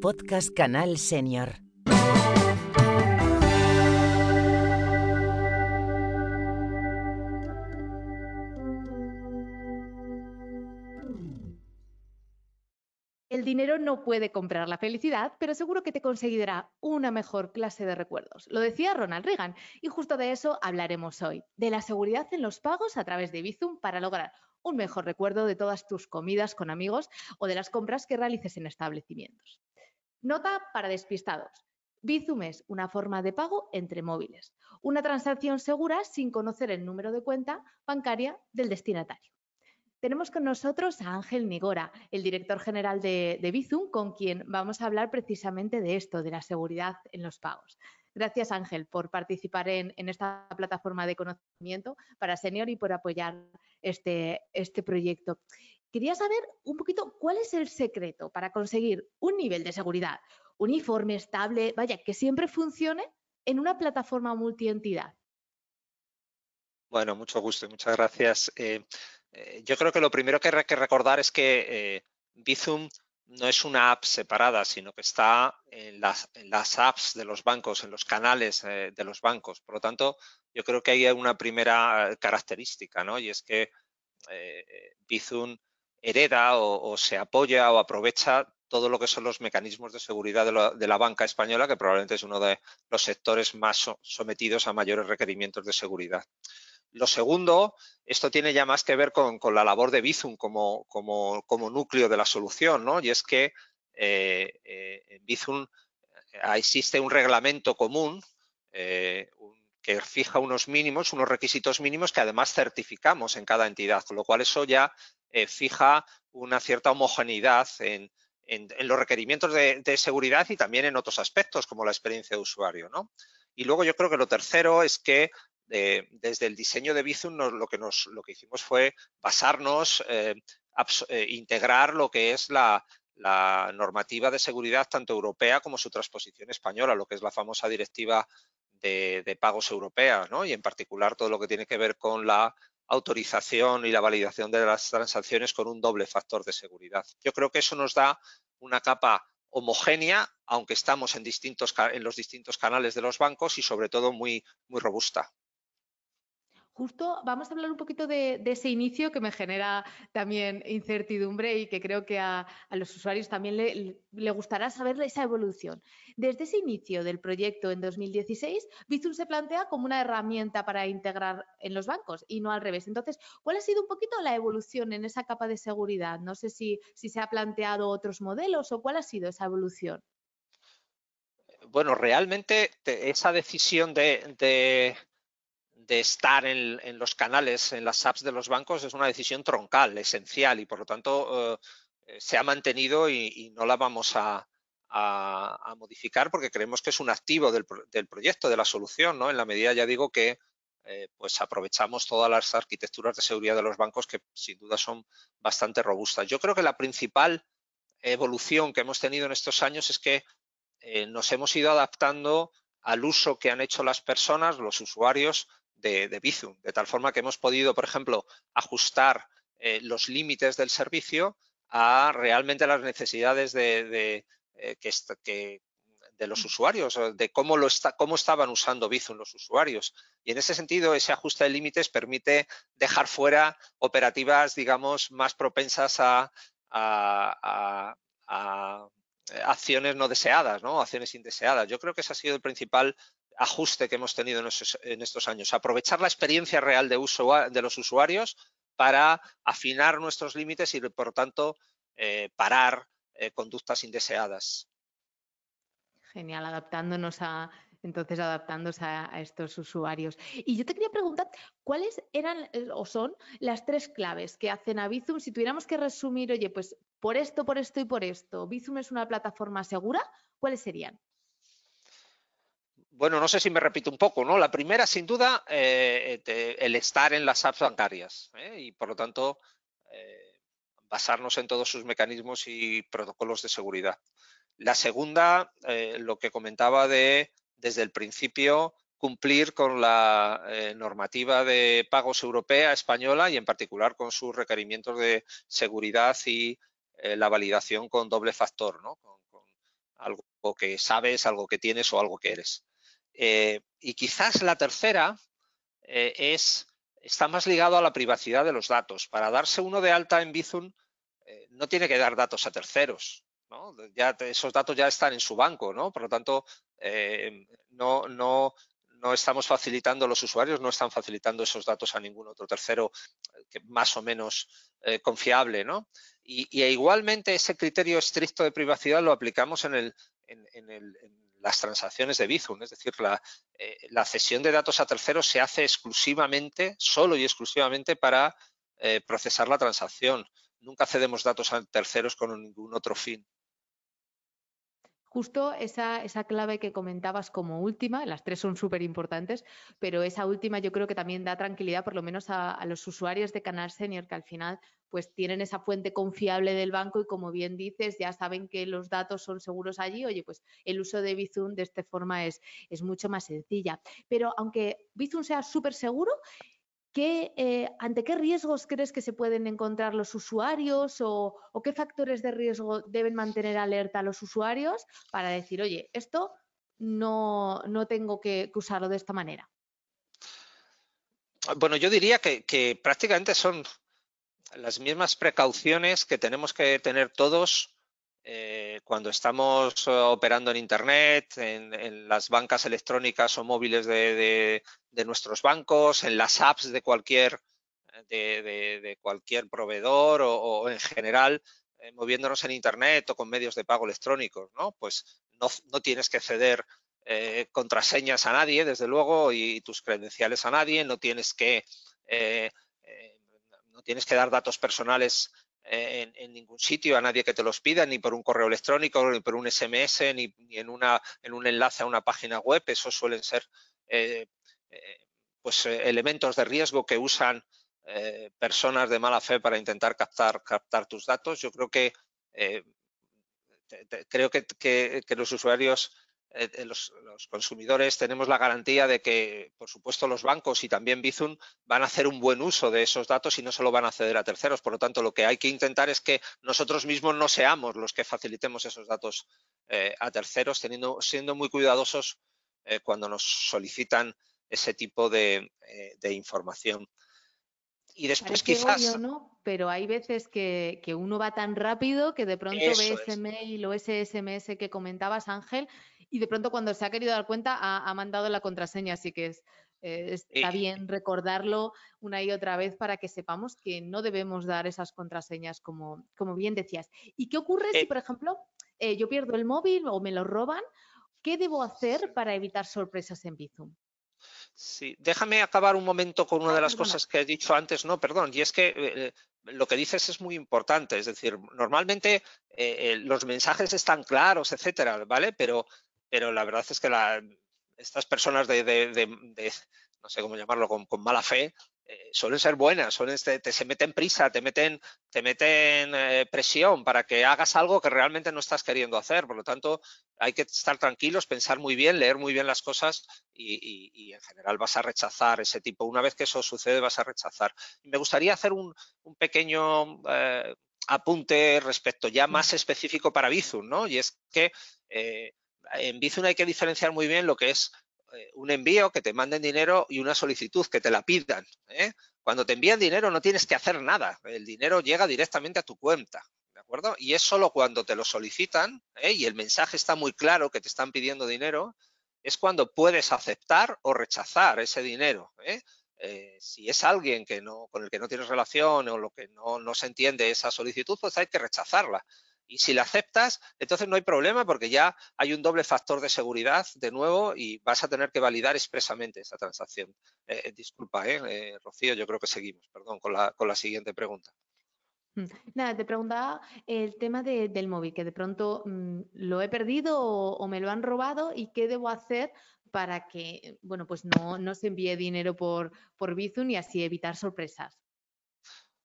podcast Canal Senior. El dinero no puede comprar la felicidad, pero seguro que te conseguirá una mejor clase de recuerdos. Lo decía Ronald Reagan y justo de eso hablaremos hoy, de la seguridad en los pagos a través de Bizum para lograr un mejor recuerdo de todas tus comidas con amigos o de las compras que realices en establecimientos. Nota para despistados. Bizum es una forma de pago entre móviles, una transacción segura sin conocer el número de cuenta bancaria del destinatario. Tenemos con nosotros a Ángel Nigora, el director general de Bizum, con quien vamos a hablar precisamente de esto, de la seguridad en los pagos. Gracias, Ángel, por participar en esta plataforma de conocimiento para Senior y por apoyar este proyecto. Quería saber un poquito cuál es el secreto para conseguir un nivel de seguridad uniforme, estable, vaya, que siempre funcione en una plataforma multientidad. Bueno, mucho gusto y muchas gracias. Yo creo que lo primero que hay que recordar es que Bizum no es una app separada, sino que está en las apps de los bancos, en los canales de los bancos. Por lo tanto, yo creo que hay una primera característica, ¿no? Y es que Bizum hereda o se apoya o aprovecha todo lo que son los mecanismos de seguridad de la banca española, que probablemente es uno de los sectores más sometidos a mayores requerimientos de seguridad. Lo segundo, esto tiene ya más que ver con la labor de Bizum como núcleo de la solución, ¿no? Y es que en Bizum existe un reglamento común que fija unos mínimos, unos requisitos mínimos que además certificamos en cada entidad, con lo cual eso ya fija una cierta homogeneidad en los requerimientos de seguridad y también en otros aspectos como la experiencia de usuario, ¿no? Y luego yo creo que lo tercero es que desde el diseño de Bizum lo que hicimos fue basarnos, integrar lo que es la normativa de seguridad tanto europea como su transposición española, lo que es la famosa directiva de pagos europea, ¿no? Y en particular todo lo que tiene que ver con la autorización y la validación de las transacciones con un doble factor de seguridad. Yo creo que eso nos da una capa homogénea, aunque estamos en los distintos canales de los bancos y sobre todo muy robusta. Justo vamos a hablar un poquito de ese inicio que me genera también incertidumbre y que creo que a los usuarios también le gustará saber esa evolución. Desde ese inicio del proyecto en 2016, Bizum se plantea como una herramienta para integrar en los bancos y no al revés. Entonces, ¿cuál ha sido un poquito la evolución en esa capa de seguridad? No sé si se ha planteado otros modelos o cuál ha sido esa evolución. Bueno, realmente esa decisión de estar en los canales, en las apps de los bancos, es una decisión troncal, esencial, y por lo tanto se ha mantenido y no la vamos a modificar porque creemos que es un activo del proyecto, de la solución, ¿no? En la medida, ya digo, que pues aprovechamos todas las arquitecturas de seguridad de los bancos que sin duda son bastante robustas. Yo creo que la principal evolución que hemos tenido en estos años es que nos hemos ido adaptando al uso que han hecho las personas, los usuarios de Bizum, de tal forma que hemos podido, por ejemplo, ajustar los límites del servicio a realmente las necesidades de los usuarios, de cómo estaban usando Bizum los usuarios. Y en ese sentido, ese ajuste de límites permite dejar fuera operativas, digamos, más propensas a acciones no deseadas, ¿no? Acciones indeseadas. Yo creo que ese ha sido el principal ajuste que hemos tenido en estos años. Aprovechar la experiencia real de uso de los usuarios para afinar nuestros límites y, por tanto, parar conductas indeseadas. Genial, adaptándose a estos usuarios. Y yo te quería preguntar, ¿cuáles eran o son las tres claves que hacen a Bizum? Si tuviéramos que resumir, oye, pues por esto y por esto, ¿Bizum es una plataforma segura? ¿Cuáles serían? Bueno, no sé si me repito un poco, ¿no? La primera, sin duda, el estar en las apps bancarias, y, por lo tanto, basarnos en todos sus mecanismos y protocolos de seguridad. La segunda, lo que comentaba desde el principio, cumplir con la normativa de pagos europea, española, y en particular con sus requerimientos de seguridad y la validación con doble factor, ¿no? algo que sabes, algo que tienes o algo que eres. Y quizás la tercera está más ligado a la privacidad de los datos. Para darse uno de alta en Bizum no tiene que dar datos a terceros, ¿no? Esos datos ya están en su banco, ¿no? Por lo tanto, no estamos facilitando, los usuarios no están facilitando esos datos a ningún otro tercero que más o menos confiable, ¿no? Y igualmente ese criterio estricto de privacidad lo aplicamos en las transacciones de Bizum, es decir, la cesión de datos a terceros se hace exclusivamente, solo y exclusivamente para procesar la transacción. Nunca cedemos datos a terceros con ningún otro fin. Justo esa clave que comentabas como última, las tres son súper importantes, pero esa última yo creo que también da tranquilidad, por lo menos a los usuarios de Canal Senior, que al final pues tienen esa fuente confiable del banco y como bien dices, ya saben que los datos son seguros allí. Oye, pues el uso de Bizum de esta forma es mucho más sencilla. Pero aunque Bizum sea súper seguro, ¿ante qué riesgos crees que se pueden encontrar los usuarios o qué factores de riesgo deben mantener alerta a los usuarios para decir, oye, esto no tengo que usarlo de esta manera? Bueno, yo diría que prácticamente son las mismas precauciones que tenemos que tener todos cuando estamos operando en Internet, en las bancas electrónicas o móviles de nuestros bancos, en las apps de cualquier proveedor o en general moviéndonos en Internet o con medios de pago electrónicos, ¿no? Pues no tienes que ceder contraseñas a nadie, desde luego, y tus credenciales a nadie, eh, eh, no tienes que dar datos personales en ningún sitio a nadie que te los pida, ni por un correo electrónico, ni por un SMS, ni en un enlace a una página web. Eso suelen ser elementos de riesgo que usan personas de mala fe para intentar captar tus datos. Yo creo eh, que los usuarios, los consumidores, tenemos la garantía de que, por supuesto, los bancos y también Bizum van a hacer un buen uso de esos datos y no se lo van a ceder a terceros. Por lo tanto, lo que hay que intentar es que nosotros mismos no seamos los que facilitemos esos datos a terceros, siendo muy cuidadosos cuando nos solicitan ese tipo de información. Y después Parece obvio, quizás ¿no? Pero hay veces que uno va tan rápido que de pronto ve eso ese es. mail o ese SMS que comentabas, Ángel, y de pronto cuando se ha querido dar cuenta ha mandado la contraseña. Así que está Y, bien recordarlo una y otra vez para que sepamos que no debemos dar esas contraseñas como bien decías. ¿Y qué ocurre si, eh, por ejemplo, yo pierdo el móvil o me lo roban? ¿Qué debo hacer para evitar sorpresas en Bizum? Sí, déjame acabar un momento con una Ay, de las perdona. cosas que he dicho antes. No, perdón, y es que lo que dices es muy importante. Es decir, normalmente los mensajes están claros, etcétera, ¿vale? Pero la verdad es que estas personas no sé cómo llamarlo, con mala fe, suelen ser buenas, se meten prisa, te meten presión para que hagas algo que realmente no estás queriendo hacer. Por lo tanto, hay que estar tranquilos, pensar muy bien, leer muy bien las cosas y en general vas a rechazar ese tipo. Una vez que eso sucede, vas a rechazar. Y me gustaría hacer un pequeño apunte respecto ya Sí. más específico para Bizum, ¿no? Y es que en Bizum hay que diferenciar muy bien lo que es un envío, que te manden dinero, y una solicitud, que te la pidan. Cuando te envían dinero no tienes que hacer nada, el dinero llega directamente a tu cuenta, ¿de acuerdo? Y es solo cuando te lo solicitan y el mensaje está muy claro que te están pidiendo dinero, es cuando puedes aceptar o rechazar ese dinero. Si es alguien con el que no tienes relación o lo que no se entiende esa solicitud, pues hay que rechazarla. Y si la aceptas, entonces no hay problema porque ya hay un doble factor de seguridad de nuevo y vas a tener que validar expresamente esa transacción. Disculpa, Rocío, yo creo que seguimos, perdón, con la siguiente pregunta. Nada, te preguntaba el tema del móvil, que de pronto lo he perdido o me lo han robado y qué debo hacer para que, bueno, pues no se envíe dinero por Bizum y así evitar sorpresas.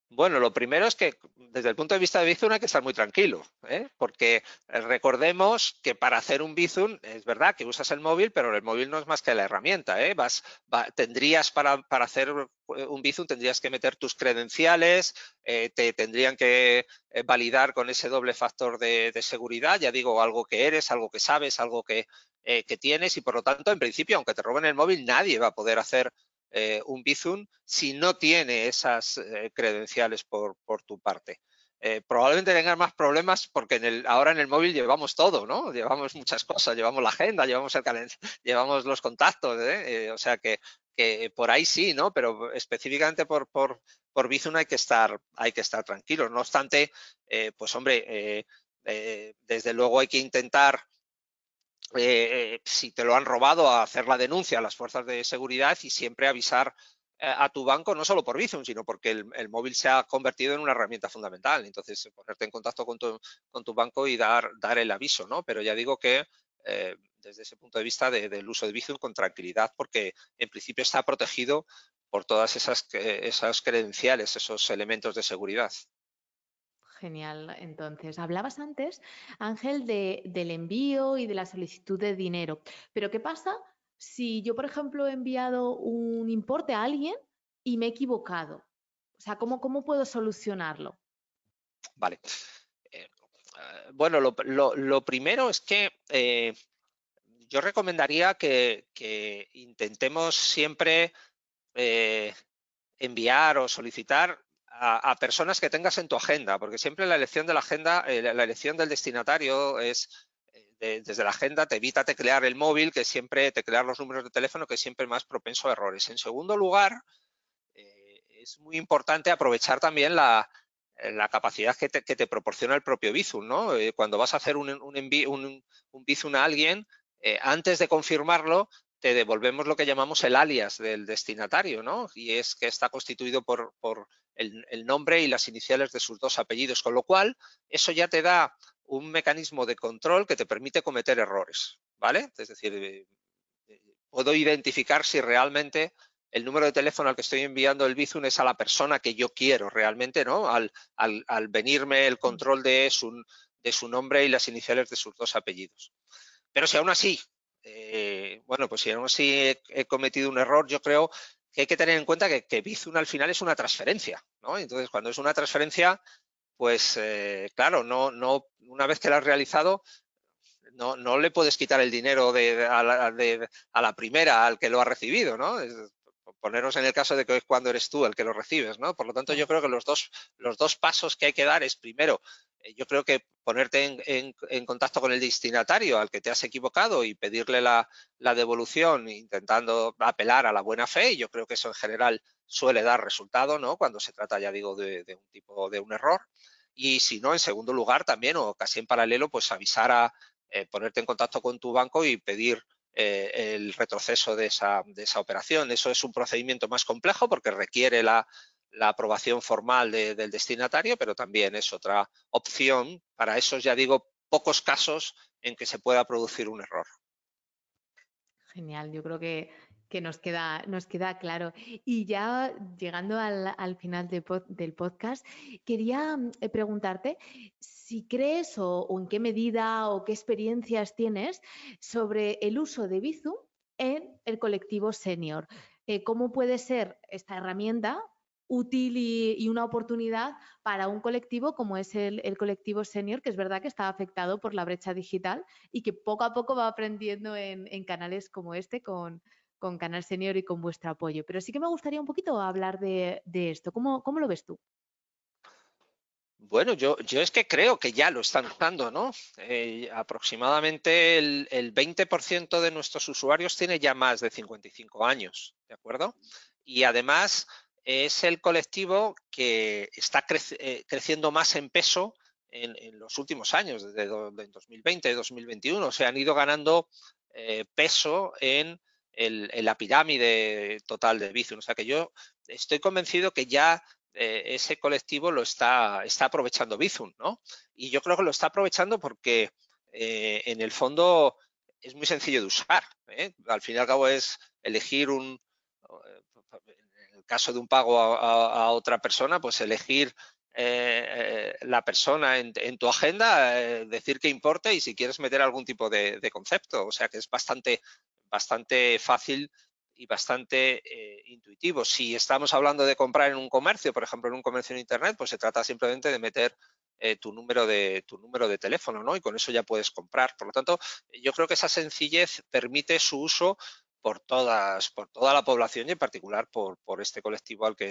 Bueno, lo primero es que desde el punto de vista de Bizum hay que estar muy tranquilo, porque recordemos que para hacer un Bizum es verdad que usas el móvil, pero el móvil no es más que la herramienta. Tendrías para hacer un Bizum tendrías que meter tus credenciales, te tendrían que validar con ese doble factor de seguridad, ya digo, algo que eres, algo que sabes, algo que tienes y por lo tanto, en principio, aunque te roben el móvil, nadie va a poder hacer un Bizum si no tiene esas credenciales por tu parte. Probablemente tengas más problemas porque ahora en el móvil llevamos todo, ¿no? Llevamos muchas cosas, llevamos la agenda, llevamos llevamos los contactos, o sea que por ahí sí, ¿no? Pero específicamente por Bizum hay que estar tranquilos. No obstante, pues hombre, desde luego hay que intentar si te lo han robado, a hacer la denuncia a las fuerzas de seguridad y siempre avisar a tu banco, no solo por Bizum, sino porque el móvil se ha convertido en una herramienta fundamental. Entonces, ponerte en contacto con tu banco y dar el aviso, ¿no? Pero ya digo que desde ese punto de vista del uso de Bizum con tranquilidad, porque en principio está protegido por todas esas credenciales, esos elementos de seguridad. Genial. Entonces, hablabas antes, Ángel, del envío y de la solicitud de dinero. Pero ¿qué pasa si yo, por ejemplo, he enviado un importe a alguien y me he equivocado? O sea, ¿cómo puedo solucionarlo? Vale. Bueno, lo primero es que yo recomendaría que intentemos siempre enviar o solicitar a personas que tengas en tu agenda, porque siempre la elección de la agenda, la elección del destinatario es desde la agenda te evita teclear el móvil, teclear los números de teléfono, que es siempre más propenso a errores. En segundo lugar, es muy importante aprovechar también la capacidad que te proporciona el propio Bizum, ¿no? Cuando vas a hacer un Bizum a alguien, antes de confirmarlo, te devolvemos lo que llamamos el alias del destinatario, ¿no? Y es que está constituido por el nombre y las iniciales de sus dos apellidos, con lo cual eso ya te da un mecanismo de control que te permite cometer errores, ¿vale? Es decir, puedo identificar si realmente el número de teléfono al que estoy enviando el Bizum es a la persona que yo quiero realmente, ¿no? Al venirme el control de su nombre y las iniciales de sus dos apellidos. Pero si aún así, bueno, pues si aún así he cometido un error, yo creo que hay que tener en cuenta que Bizum al final es una transferencia, ¿no? Entonces, cuando es una transferencia, pues claro, una vez que la has realizado, no le puedes quitar el dinero a la primera al que lo ha recibido, ¿no? Ponernos en el caso de que es cuando eres tú el que lo recibes, ¿no? Por lo tanto, yo Claro. creo que los dos pasos que hay que dar es, primero, yo creo que ponerte en contacto con el destinatario al que te has equivocado y pedirle la devolución intentando apelar a la buena fe, y yo creo que eso en general suele dar resultado, ¿no? Cuando se trata, ya digo, de un tipo de un error. Y si no, en segundo lugar también, o casi en paralelo, pues avisar ponerte en contacto con tu banco y pedir el retroceso de esa operación. Eso es un procedimiento más complejo porque requiere la aprobación formal del destinatario, pero también es otra opción para esos, ya digo, pocos casos en que se pueda producir un error. Genial, yo creo que nos queda claro. Y ya llegando al final del podcast, quería preguntarte si crees o en qué medida o qué experiencias tienes sobre el uso de Bizum en el colectivo senior. ¿Cómo puede ser esta herramienta útil y una oportunidad para un colectivo como es el colectivo senior, que es verdad que está afectado por la brecha digital y que poco a poco va aprendiendo en canales como este, con Canal Senior y con vuestro apoyo? Pero sí que me gustaría un poquito hablar de esto. ¿Cómo lo ves tú? Bueno, yo es que creo que ya lo están usando, ¿no? Aproximadamente el 20% de nuestros usuarios tiene ya más de 55 años, ¿de acuerdo? Y además es el colectivo que está creciendo más en peso en los últimos años, desde 2020, 2021. Se han ido ganando peso en la pirámide total de Bizum. O sea que yo estoy convencido que ya ese colectivo lo está aprovechando Bizum, ¿no? Y yo creo que lo está aprovechando porque en el fondo es muy sencillo de usar, ¿eh? Al fin y al cabo es elegir en el caso de un pago a otra persona, pues elegir la persona en tu agenda, decir qué importe y si quieres meter algún tipo de concepto. O sea que es bastante fácil y bastante intuitivo. Si estamos hablando de comprar en un comercio, por ejemplo, en un comercio en Internet, pues se trata simplemente de meter tu número de teléfono, ¿no? Y con eso ya puedes comprar. Por lo tanto, yo creo que esa sencillez permite su uso por toda la población y en particular por este colectivo al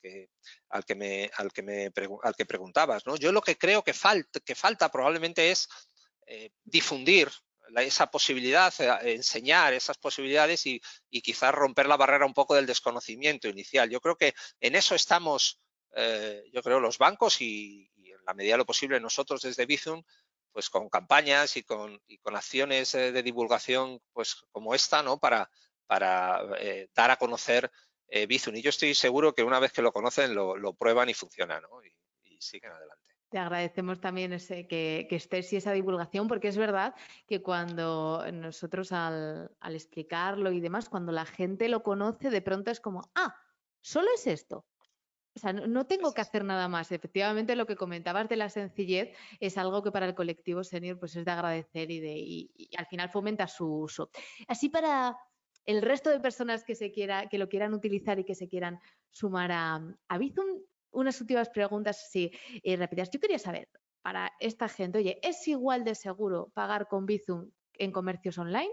que preguntabas, ¿no? Yo lo que creo que falta probablemente es difundir esa posibilidad, enseñar esas posibilidades y quizás romper la barrera un poco del desconocimiento inicial. Yo creo que en eso estamos, yo creo, los bancos y en la medida de lo posible nosotros desde Bizum, pues con campañas y con acciones de divulgación pues como esta, ¿no? Para dar a conocer Bizum. Y yo estoy seguro que una vez que lo conocen lo prueban y funciona, ¿no? Y siguen adelante. Te agradecemos también que estés y esa divulgación, porque es verdad que cuando nosotros al explicarlo y demás, cuando la gente lo conoce, de pronto es como, ah, solo es esto. O sea, no tengo que hacer nada más. Efectivamente, lo que comentabas de la sencillez es algo que para el colectivo senior pues es de agradecer y al final fomenta su uso. Así para el resto de personas que lo quieran utilizar y que se quieran sumar a Bizum, unas últimas preguntas así rápidas. Yo quería saber, para esta gente, oye, ¿es igual de seguro pagar con Bizum en comercios online?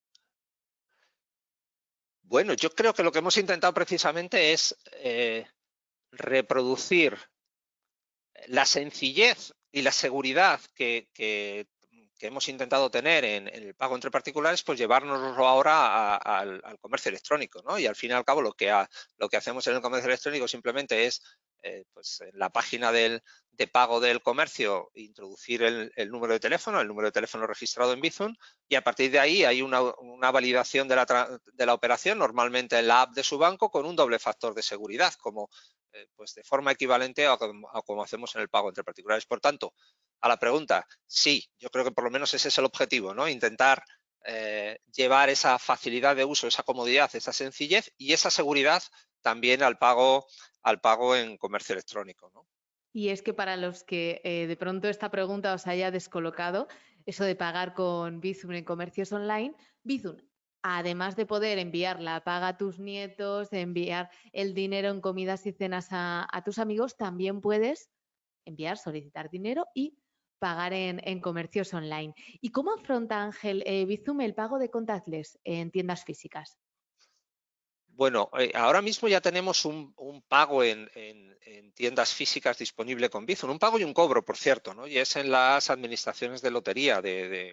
Bueno, yo creo que lo que hemos intentado precisamente es reproducir la sencillez y la seguridad que hemos intentado tener en el pago entre particulares, pues llevárnoslo ahora al comercio electrónico, ¿no? Y al fin y al cabo lo que hacemos en el comercio electrónico simplemente es, pues en la página de pago del comercio, introducir el número de teléfono registrado en Bizum, y a partir de ahí hay una validación de la operación, normalmente en la app de su banco, con un doble factor de seguridad, pues de forma equivalente a como hacemos en el pago entre particulares. Por tanto, a la pregunta, sí, yo creo que por lo menos ese es el objetivo, ¿no? Intentar llevar esa facilidad de uso, esa comodidad, esa sencillez y esa seguridad también al pago en comercio electrónico, ¿no? Y es que para los que de pronto esta pregunta os haya descolocado, eso de pagar con Bizum en comercios online, Bizum, además de poder enviar la paga a tus nietos, de enviar el dinero en comidas y cenas a tus amigos, también puedes enviar, solicitar dinero y pagar en comercios online. ¿Y cómo afronta Ángel Bizum el pago de contactless en tiendas físicas? Bueno, ahora mismo ya tenemos un pago en tiendas físicas disponible con Bizum, un pago y un cobro, por cierto, ¿no? Y es en las administraciones de lotería, de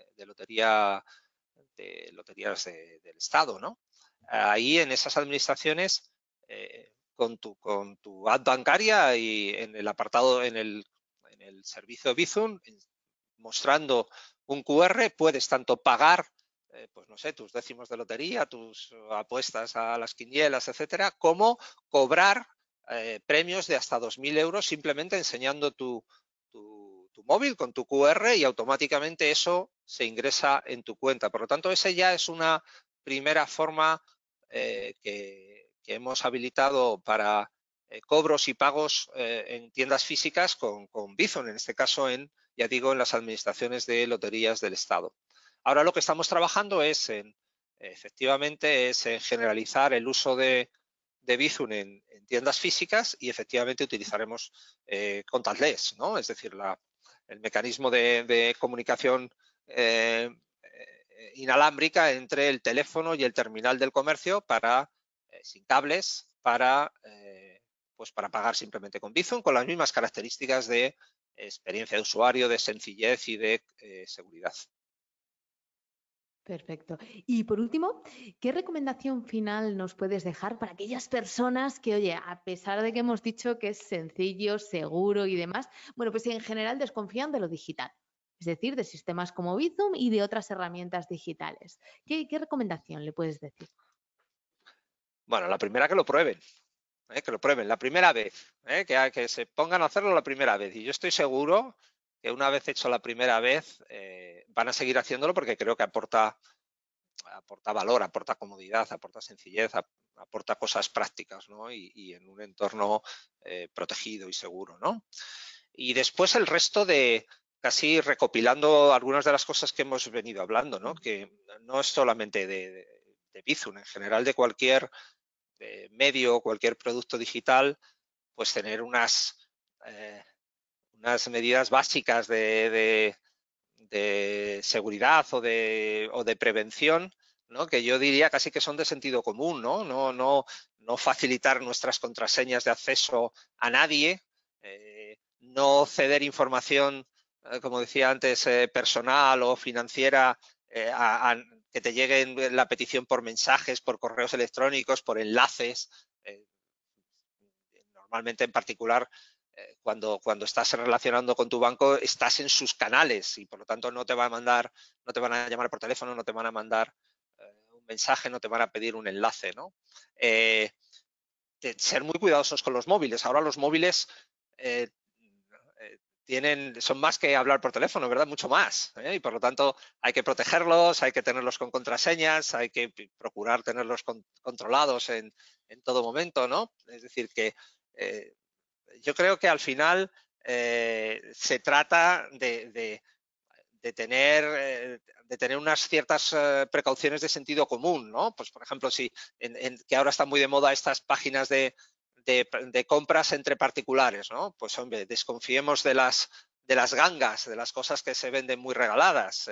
loterías del Estado, ¿no? Ahí en esas administraciones, con tu app bancaria y en el apartado, en el servicio Bizum, mostrando un QR, puedes tanto pagar pues no sé, tus décimos de lotería, tus apuestas a las quinielas, etcétera, como cobrar premios de hasta 2.000 euros simplemente enseñando tu móvil con tu QR y automáticamente eso se ingresa en tu cuenta. Por lo tanto, esa ya es una primera forma que hemos habilitado para cobros y pagos en tiendas físicas con Bizum, en este caso ya digo, en las administraciones de loterías del Estado. Ahora lo que estamos trabajando es efectivamente en generalizar el uso de Bizum en tiendas físicas y efectivamente utilizaremos contactless, ¿no? Es decir, el mecanismo de comunicación inalámbrica entre el teléfono y el terminal del comercio sin cables pues para pagar simplemente con Bizum, con las mismas características de experiencia de usuario, de sencillez y de seguridad. Perfecto. Y por último, ¿qué recomendación final nos puedes dejar para aquellas personas que, oye, a pesar de que hemos dicho que es sencillo, seguro y demás, bueno, pues en general desconfían de lo digital, es decir, de sistemas como Bizum y de otras herramientas digitales? ¿Qué recomendación le puedes decir? Bueno, la primera que lo prueben. Que lo prueben la primera vez, que se pongan a hacerlo la primera vez. Y yo estoy seguro que una vez hecho la primera vez van a seguir haciéndolo porque creo que aporta aporta valor, aporta comodidad, aporta sencillez, aporta cosas prácticas, ¿no? Y en un entorno protegido y seguro, ¿no? Y después el resto de, casi recopilando algunas de las cosas que hemos venido hablando, ¿no? Que no es solamente de Bizum, en general de cualquier medio, cualquier producto digital, pues tener unas medidas básicas de seguridad o de prevención, ¿no? Que yo diría casi que son de sentido común, ¿no? No facilitar nuestras contraseñas de acceso a nadie, no ceder información, como decía antes, personal o financiera, que te llegue la petición por mensajes, por correos electrónicos, por enlaces. Normalmente, en particular, cuando estás relacionando con tu banco, estás en sus canales y por lo tanto no te van a llamar por teléfono, no te van a mandar un mensaje, no te van a pedir un enlace, ¿no? Ser muy cuidadosos con los móviles. Ahora los móviles son más que hablar por teléfono, ¿verdad? Mucho más. Y por lo tanto hay que protegerlos, hay que tenerlos con contraseñas, hay que procurar tenerlos controlados en todo momento, ¿no? Es decir, que yo creo que al final se trata de tener unas ciertas precauciones de sentido común, ¿no? Pues, por ejemplo, que ahora están muy de moda estas páginas de compras entre particulares, ¿no? Pues, hombre, desconfiemos de las gangas, de las cosas que se venden muy regaladas.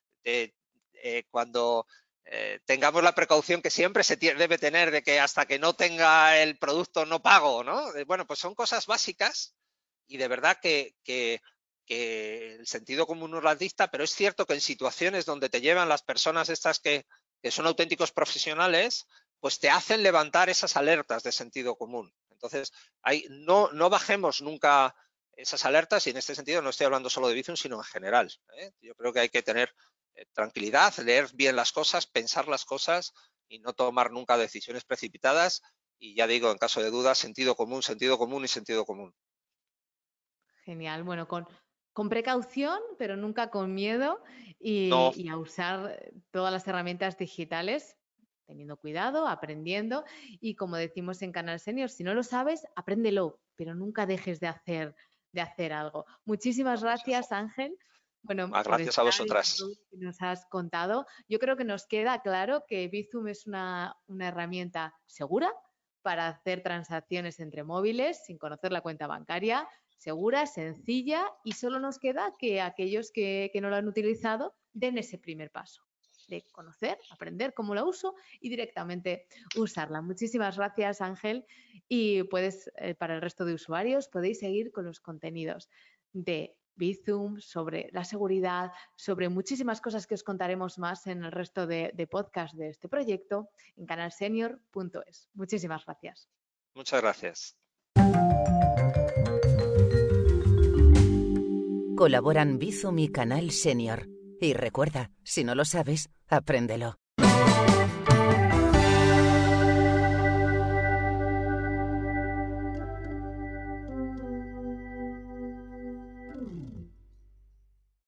Cuando tengamos la precaución que siempre se debe tener de que hasta que no tenga el producto no pago, ¿no? Bueno, pues son cosas básicas y de verdad que el sentido común nos las dicta, pero es cierto que en situaciones donde te llevan las personas estas que son auténticos profesionales, pues te hacen levantar esas alertas de sentido común. Entonces, no bajemos nunca esas alertas y en este sentido no estoy hablando solo de Bizum, sino en general. Yo creo que hay que tener tranquilidad, leer bien las cosas, pensar las cosas y no tomar nunca decisiones precipitadas. Y ya digo, en caso de dudas, sentido común y sentido común. Genial. Bueno, con precaución, pero nunca con miedo No. y a usar todas las herramientas digitales teniendo cuidado, aprendiendo y como decimos en Canal Senior, si no lo sabes, apréndelo, pero nunca dejes de hacer algo. Muchísimas gracias, Ángel. Bueno, por Gracias a estar y por vosotras. todo lo que nos has contado. Yo creo que nos queda claro que Bizum es una herramienta segura para hacer transacciones entre móviles sin conocer la cuenta bancaria, segura, sencilla y solo nos queda que aquellos que no lo han utilizado den ese primer paso de conocer, aprender cómo la uso y directamente usarla. Muchísimas gracias, Ángel. Y para el resto de usuarios, podéis seguir con los contenidos de Bizum, sobre la seguridad, sobre muchísimas cosas que os contaremos más en el resto de podcast de este proyecto en canalsenior.es. Muchísimas gracias. Muchas gracias. Colaboran Bizum y Canal Senior. Y recuerda, si no lo sabes, apréndelo.